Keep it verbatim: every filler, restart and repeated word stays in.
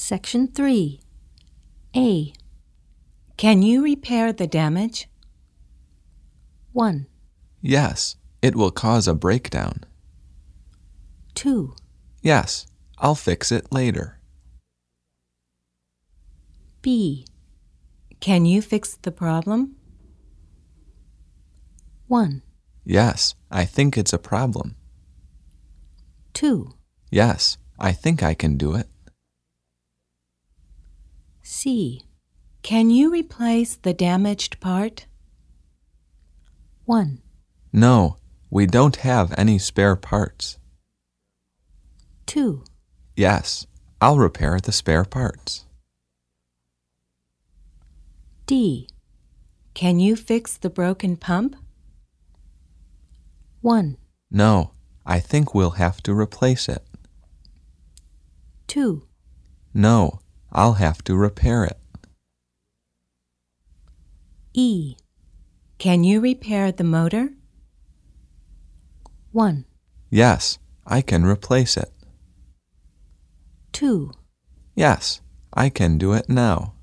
Section three. A. Can you repair the damage? one. Yes, it will cause a breakdown. two. Yes, I'll fix it later. B. Can you fix the problem? one. Yes, I think it's a problem. two. Yes, I think I can do it. C. Can you replace the damaged part? one. No, we don't have any spare parts. two. Yes, I'll repair the spare parts. D. Can you fix the broken pump? one. No, I think we'll have to replace it. two. No, I'll have to repair it. E. Can you repair the motor? one. Yes, I can replace it. two. Yes, I can do it now.